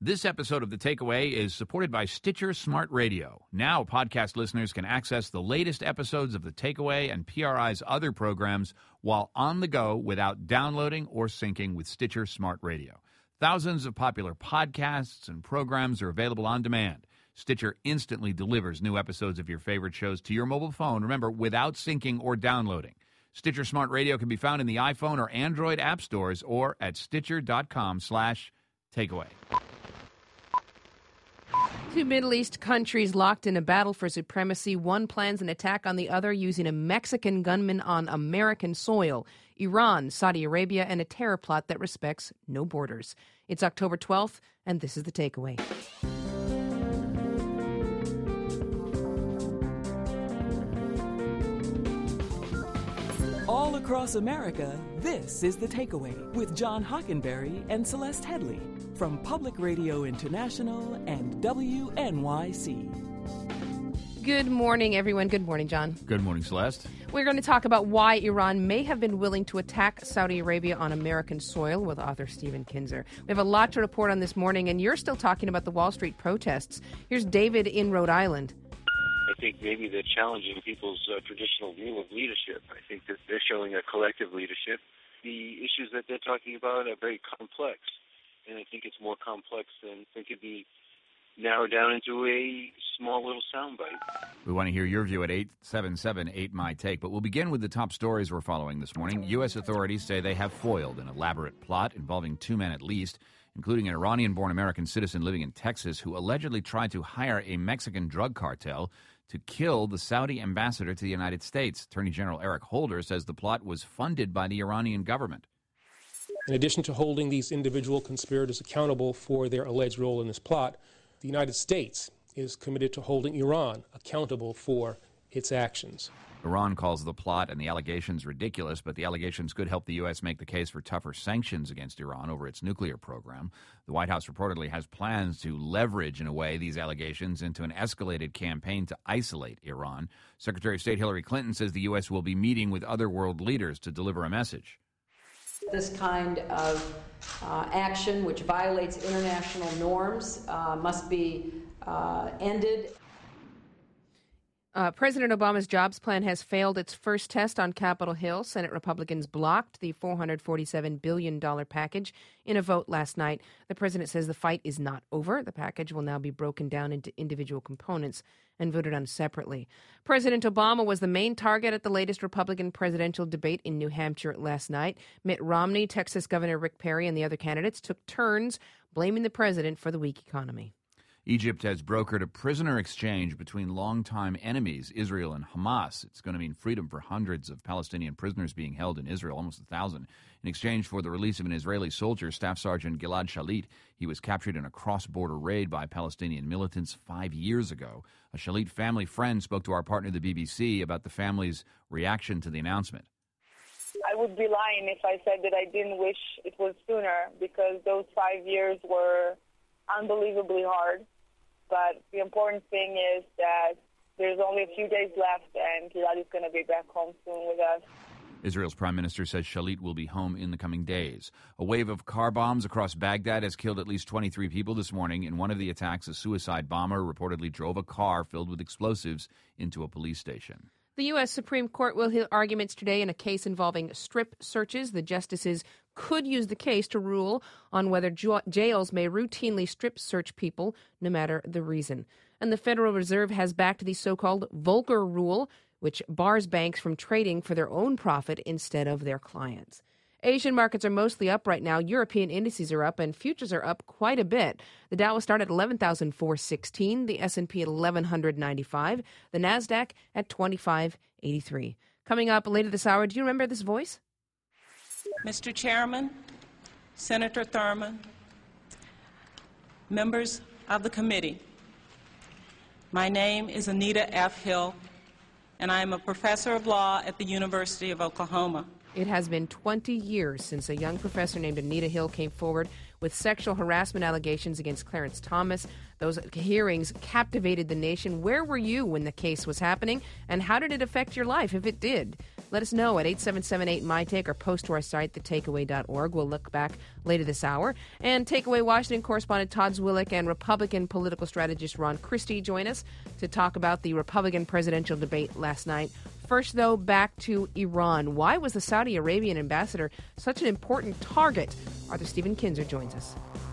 This episode of The Takeaway is supported by Stitcher Smart Radio. Now, podcast listeners can access the latest episodes of The Takeaway and PRI's other programs while on the go without downloading or syncing with Stitcher Smart Radio. Thousands of popular podcasts and programs are available on demand. Stitcher instantly delivers new episodes of your favorite shows to your mobile phone, remember, without syncing or downloading. Stitcher Smart Radio can be found in the iPhone or Android app stores or at stitcher.com/takeaway. Two Middle East countries locked in a battle for supremacy. One plans an attack on the other using a Mexican gunman on American soil. Iran, Saudi Arabia, and a terror plot that respects no borders. It's October 12th, and this is The Takeaway. All across America, this is The Takeaway with John Hockenberry and Celeste Headley from Public Radio International and WNYC. Good morning, everyone. Good morning, John. Good morning, Celeste. We're going to talk about why Iran may have been willing to attack Saudi Arabia on American soil with author Stephen Kinzer. We have a lot to report on this morning, and you're still talking about the Wall Street protests. Here's David in Rhode Island. I think maybe they're challenging people's traditional view of leadership. I think that they're showing a collective leadership. The issues that they're talking about are very complex, and I think it's more complex than it could be narrowed down into a small little soundbite. We want to hear your view at 877-8MY-TAKE, but we'll begin with the top stories we're following this morning. U.S. authorities say they have foiled an elaborate plot involving two men at least, including an Iranian-born American citizen living in Texas who allegedly tried to hire a Mexican drug cartel to kill the Saudi ambassador to the United States. Attorney General Eric Holder says the plot was funded by the Iranian government. In addition to holding these individual conspirators accountable for their alleged role in this plot, the United States is committed to holding Iran accountable for its actions. Iran calls the plot and the allegations ridiculous, but the allegations could help the U.S. make the case for tougher sanctions against Iran over its nuclear program. The White House reportedly has plans to leverage, in a way, these allegations into an escalated campaign to isolate Iran. Secretary of State Hillary Clinton says the U.S. will be meeting with other world leaders to deliver a message. This kind of action, which violates international norms, must be ended. President Obama's jobs plan has failed its first test on Capitol Hill. Senate Republicans blocked the $447 billion package in a vote last night. The president says the fight is not over. The package will now be broken down into individual components and voted on separately. President Obama was the main target at the latest Republican presidential debate in New Hampshire last night. Mitt Romney, Texas Governor Rick Perry, and the other candidates took turns blaming the president for the weak economy. Egypt has brokered a prisoner exchange between longtime enemies, Israel and Hamas. It's going to mean freedom for hundreds of Palestinian prisoners being held in Israel, almost 1,000, in exchange for the release of an Israeli soldier, Staff Sergeant Gilad Shalit. He was captured in a cross-border raid by Palestinian militants 5 years ago. A Shalit family friend spoke to our partner, the BBC, about the family's reaction to the announcement. I would be lying if I said that I didn't wish it was sooner, because those 5 years were unbelievably hard. But the important thing is that there's only a few days left, and Gilad is going to be back home soon with us. Israel's prime minister says Shalit will be home in the coming days. A wave of car bombs across Baghdad has killed at least 23 people this morning. In one of the attacks, a suicide bomber reportedly drove a car filled with explosives into a police station. The U.S. Supreme Court will hear arguments today in a case involving strip searches. The justices could use the case to rule on whether jails may routinely strip search people, no matter the reason. And the Federal Reserve has backed the so-called Volcker Rule, which bars banks from trading for their own profit instead of their clients. Asian markets are mostly up right now. European indices are up, and futures are up quite a bit. The Dow will start at 11,416, the S&P at 1,195, the NASDAQ at 2,583. Coming up later this hour, do you remember this voice? Mr. Chairman, Senator Thurmond, members of the committee, my name is Anita F. Hill, and I am a professor of law at the University of Oklahoma. It has been 20 years since a young professor named Anita Hill came forward with sexual harassment allegations against Clarence Thomas. Those hearings captivated the nation. Where were you when the case was happening, and how did it affect your life, if it did? Let us know at 877-8MyTake or post to our site, thetakeaway.org. We'll look back later this hour. And Takeaway Washington correspondent Todd Zwillich and Republican political strategist Ron Christie join us to talk about the Republican presidential debate last night. First, though, back to Iran. Why was the Saudi Arabian ambassador such an important target? Arthur Stephen Kinzer joins us.